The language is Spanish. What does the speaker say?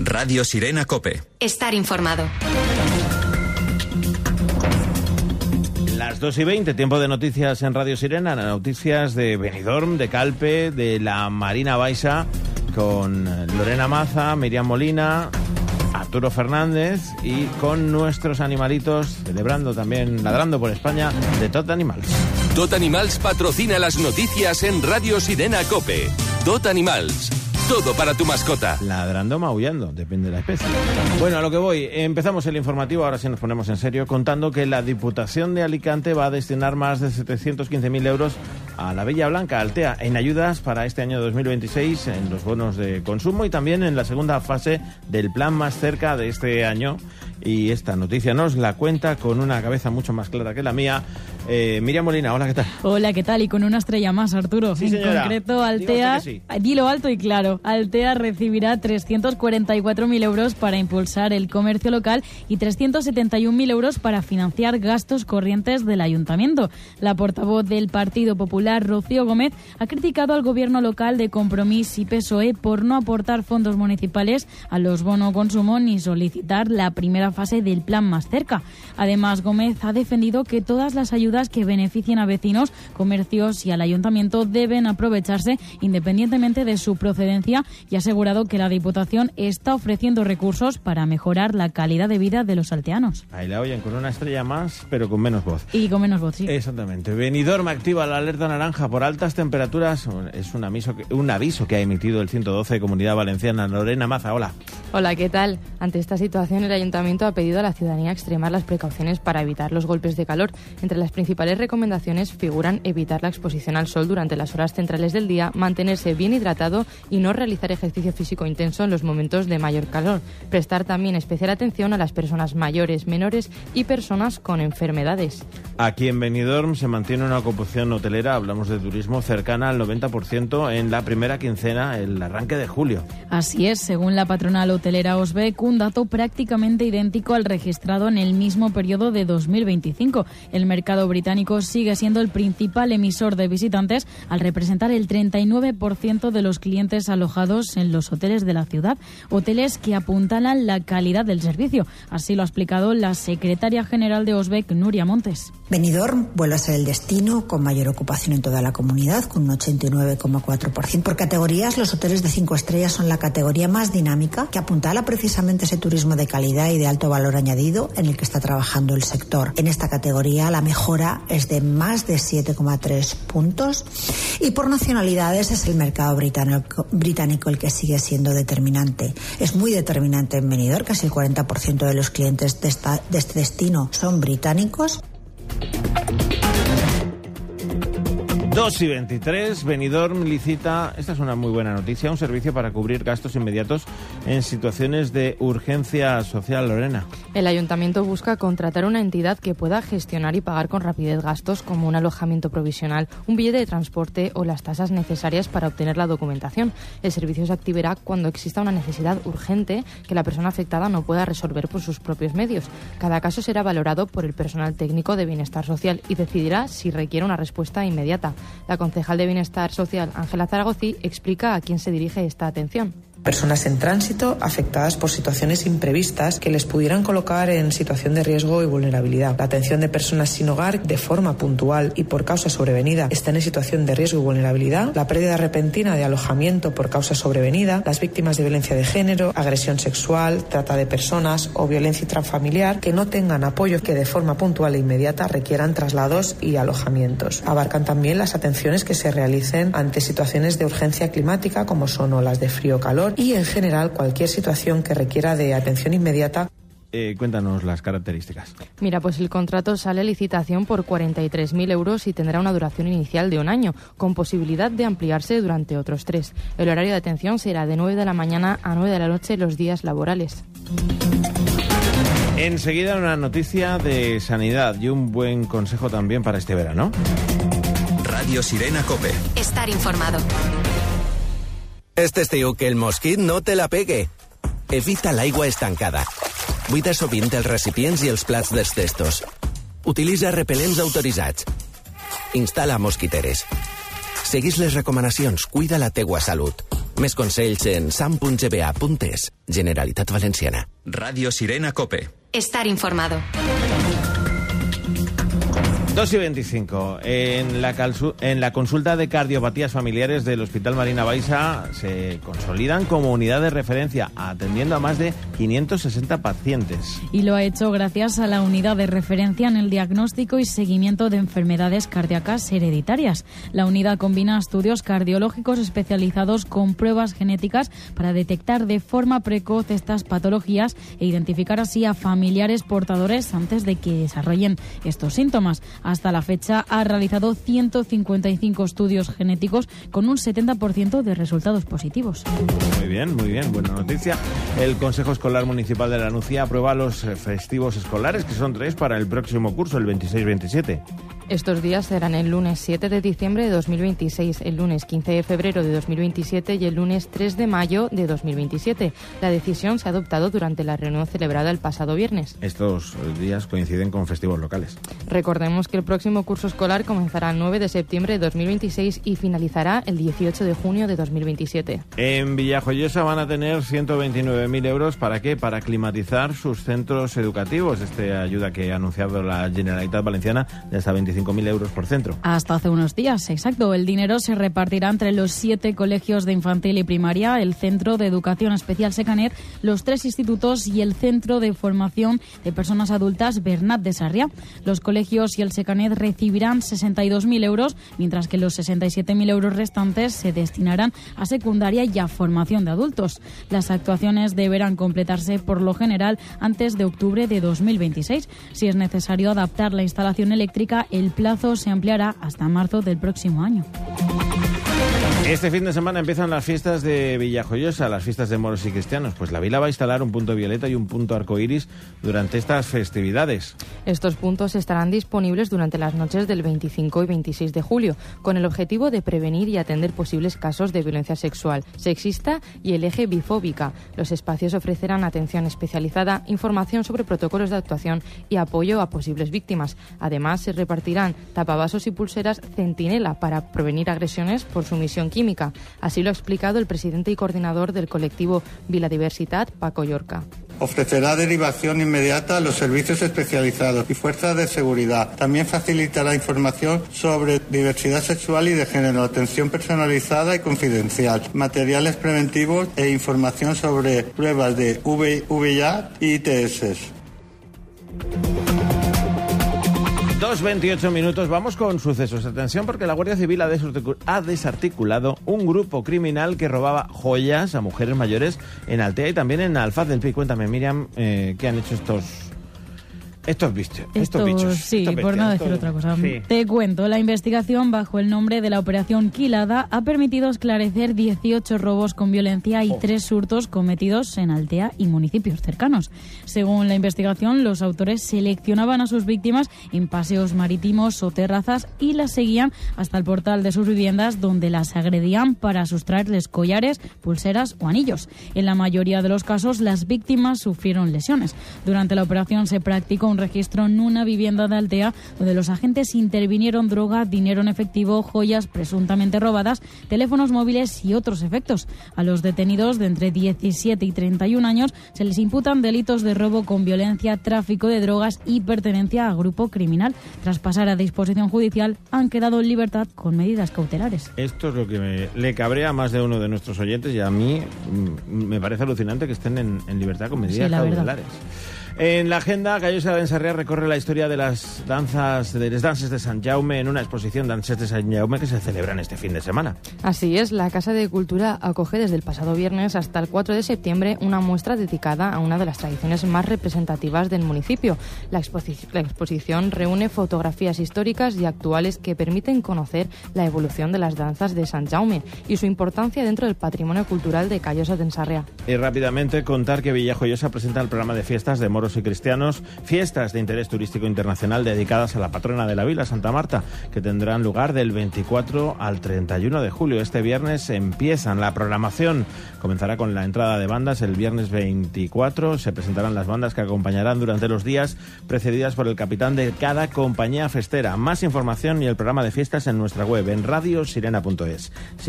Radio Sirena COPE. Estar informado. Las 2:20, tiempo de noticias en Radio Sirena. Noticias de Benidorm, de Calpe, de la Marina Baixa, con Lorena Maza, Miriam Molina, Arturo Fernández y con nuestros animalitos, celebrando también, ladrando por España, de Tot Animals. Tot Animals patrocina las noticias en Radio Sirena COPE. Tot Animals. Todo para tu mascota. Ladrando o maullando, depende de la especie. Bueno, a lo que voy. Empezamos el informativo, ahora sí nos ponemos en serio, contando que la Diputación de Alicante va a destinar más de 715.000 euros a la Bella Blanca, Altea, en ayudas para este año 2026, en los bonos de consumo y también en la segunda fase del plan Más Cerca de este año. Y esta noticia nos la cuenta con una cabeza mucho más clara que la mía. Miriam Molina, hola, ¿qué tal? Hola, ¿qué tal? Y con una estrella más, Arturo. Sí, en señora. Concreto, Altea, Sí. Dilo alto y claro, Altea recibirá 344.000 euros para impulsar el comercio local y 371.000 euros para financiar gastos corrientes del ayuntamiento. La portavoz del Partido Popular, Rocío Gómez, ha criticado al gobierno local de Compromís y PSOE por no aportar fondos municipales a los bono consumo ni solicitar la primera fase del plan Más Cerca. Además, Gómez ha defendido que todas las ayudas que beneficien a vecinos, comercios y al ayuntamiento deben aprovecharse independientemente de su procedencia y ha asegurado que la Diputación está ofreciendo recursos para mejorar la calidad de vida de los alteanos. Ahí la oyen con una estrella más, pero con menos voz. Y con menos voz, sí. Exactamente. Benidorm activa la alerta naranja por altas temperaturas. Es un aviso que ha emitido el 112 de Comunidad Valenciana. Lorena Maza, hola. Hola, ¿qué tal? Ante esta situación, el Ayuntamiento ha pedido a la ciudadanía extremar las precauciones para evitar los golpes de calor. Entre las principales recomendaciones figuran evitar la exposición al sol durante las horas centrales del día, mantenerse bien hidratado y no realizar ejercicio físico intenso en los momentos de mayor calor. Prestar también especial atención a las personas mayores, menores y personas con enfermedades. Aquí en Benidorm se mantiene una ocupación hotelera, hablamos de turismo, cercana al 90% en la primera quincena, el arranque de julio. Así es, según la patronal hotelera Osbec, un dato prácticamente idéntico al registrado en el mismo periodo de 2025. El mercado británico sigue siendo el principal emisor de visitantes al representar el 39% de los clientes alojados en los hoteles de la ciudad, hoteles que apuntalan la calidad del servicio. Así lo ha explicado la secretaria general de Osbec, Nuria Montes. Benidorm vuelve a ser el destino con mayor ocupación en toda la comunidad, con un 89,4%. Por categorías, los hoteles de 5 estrellas son la categoría más dinámica, que apuntala precisamente ese turismo de calidad y de alto valor añadido en el que está trabajando el sector. En esta categoría la mejora es de más de 7,3 puntos y por nacionalidades es el mercado británico el que sigue siendo determinante. Es muy determinante en Benidorm, casi el 40% de los clientes de este destino son británicos. 2:23, Benidorm licita, esta es una muy buena noticia, un servicio para cubrir gastos inmediatos en situaciones de urgencia social. Lorena. El ayuntamiento busca contratar una entidad que pueda gestionar y pagar con rapidez gastos como un alojamiento provisional, un billete de transporte o las tasas necesarias para obtener la documentación. El servicio se activará cuando exista una necesidad urgente que la persona afectada no pueda resolver por sus propios medios. Cada caso será valorado por el personal técnico de Bienestar Social y decidirá si requiere una respuesta inmediata. La concejal de Bienestar Social, Ángela Zaragozí, explica a quién se dirige esta atención. Personas en tránsito afectadas por situaciones imprevistas que les pudieran colocar en situación de riesgo y vulnerabilidad. La atención de personas sin hogar de forma puntual y por causa sobrevenida están en situación de riesgo y vulnerabilidad. La pérdida repentina de alojamiento por causa sobrevenida. Las víctimas de violencia de género, agresión sexual, trata de personas o violencia intrafamiliar que no tengan apoyo que de forma puntual e inmediata requieran traslados y alojamientos. Abarcan también las atenciones que se realicen ante situaciones de urgencia climática como son olas de frío o calor y en general cualquier situación que requiera de atención inmediata. Cuéntanos las características. Mira, pues el contrato sale a licitación por 43.000 euros y tendrá una duración inicial de 1 año, con posibilidad de ampliarse durante otros 3. El horario de atención será de 9 de la mañana a 9 de la noche los días laborales. Enseguida una noticia de sanidad y un buen consejo también para este verano. Radio Sirena COPE. Estar informado. Este estiu que el mosquit no te la pegue. Evita l'aigua estancada. Buida sovint els recipients i els plats dels testos. Utilitza repel·lents autoritzats. Instal·la mosquiteres. Seguís les recomanacions, cuida la teua salut. Més consells en sam.gba.es. Generalitat Valenciana. Radio Sirena Cope. Estar informado. 2:25. En la consulta de cardiopatías familiares del Hospital Marina Baixa se consolidan como unidad de referencia, atendiendo a más de 560 pacientes. Y lo ha hecho gracias a la unidad de referencia en el diagnóstico y seguimiento de enfermedades cardíacas hereditarias. La unidad combina estudios cardiológicos especializados con pruebas genéticas para detectar de forma precoz estas patologías e identificar así a familiares portadores antes de que desarrollen estos síntomas. Hasta la fecha ha realizado 155 estudios genéticos con un 70% de resultados positivos. Muy bien, buena noticia. El Consejo Escolar Municipal de La Nucía aprueba los festivos escolares, que son 3 para el próximo curso, el 26-27. Estos días serán el lunes 7 de diciembre de 2026, el lunes 15 de febrero de 2027 y el lunes 3 de mayo de 2027. La decisión se ha adoptado durante la reunión celebrada el pasado viernes. Estos días coinciden con festivos locales. Recordemos que el próximo curso escolar comenzará el 9 de septiembre de 2026 y finalizará el 18 de junio de 2027. En Villajoyosa van a tener 129.000 euros. ¿Para qué? Para climatizar sus centros educativos. Esta ayuda que ha anunciado la Generalitat Valenciana de hasta 25.000 euros por centro. Hasta hace unos días, exacto. El dinero se repartirá entre los 7 colegios de infantil y primaria, el Centro de Educación Especial Secanet, los 3 institutos y el Centro de Formación de Personas Adultas Bernat de Sarriá. Los colegios y el Secanet recibirán 62.000 euros, mientras que los 67.000 euros restantes se destinarán a secundaria y a formación de adultos. Las actuaciones deberán completarse por lo general antes de octubre de 2026. Si es necesario adaptar la instalación eléctrica, el plazo se ampliará hasta marzo del próximo año. Este fin de semana empiezan las fiestas de Villajoyosa, las fiestas de moros y cristianos. Pues la vila va a instalar un punto violeta y un punto arcoíris durante estas festividades. Estos puntos estarán disponibles durante las noches del 25 y 26 de julio, con el objetivo de prevenir y atender posibles casos de violencia sexual, sexista y LGBifóbica. Los espacios ofrecerán atención especializada, información sobre protocolos de actuación y apoyo a posibles víctimas. Además, se repartirán tapavasos y pulseras Centinela para prevenir agresiones por sumisión química. Así lo ha explicado el presidente y coordinador del colectivo Viladiversitat, Paco Llorca. Ofrecerá derivación inmediata a los servicios especializados y fuerzas de seguridad. También facilitará información sobre diversidad sexual y de género, atención personalizada y confidencial, materiales preventivos e información sobre pruebas de VIH y ITS. 2:28 minutos, vamos con sucesos. Atención, porque la Guardia Civil ha desarticulado un grupo criminal que robaba joyas a mujeres mayores en Altea y también en Alfaz del Pi. Cuéntame, Miriam, ¿qué han hecho estos bichos? Sí, por no decir otra cosa. Sí. Te cuento, la investigación bajo el nombre de la Operación Quilada ha permitido esclarecer 18 robos con violencia y 3 hurtos cometidos en Altea y municipios cercanos. Según la investigación, los autores seleccionaban a sus víctimas en paseos marítimos o terrazas y las seguían hasta el portal de sus viviendas, donde las agredían para sustraerles collares, pulseras o anillos. En la mayoría de los casos, las víctimas sufrieron lesiones. Durante la operación se practicó un registro en una vivienda de Altea, donde los agentes intervinieron droga, dinero en efectivo, joyas presuntamente robadas, teléfonos móviles y otros efectos. A los detenidos de entre 17 y 31 años se les imputan delitos de robo con violencia, tráfico de drogas y pertenencia a grupo criminal. Tras pasar a disposición judicial, han quedado en libertad con medidas cautelares. Esto es lo que le cabrea a más de uno de nuestros oyentes, y a mí me parece alucinante que estén en libertad con medidas cautelares. En la agenda, Callosa de Sarriá recorre la historia de las danzas de Sant Jaume en una exposición Danses de Sant Jaume que se celebran este fin de semana. Así es, la Casa de Cultura acoge desde el pasado viernes hasta el 4 de septiembre una muestra dedicada a una de las tradiciones más representativas del municipio. La exposición reúne fotografías históricas y actuales que permiten conocer la evolución de las danzas de Sant Jaume y su importancia dentro del patrimonio cultural de Callosa de Sarriá. Y rápidamente contar que Villajoyosa presenta el programa de fiestas de moros y cristianos, fiestas de interés turístico internacional dedicadas a la patrona de la vila, Santa Marta, que tendrán lugar del 24 al 31 de julio. Este viernes empiezan la programación. Comenzará con la entrada de bandas el viernes 24. Se presentarán las bandas que acompañarán durante los días, precedidas por el capitán de cada compañía festera. Más información y el programa de fiestas en nuestra web, en radiosirena.es.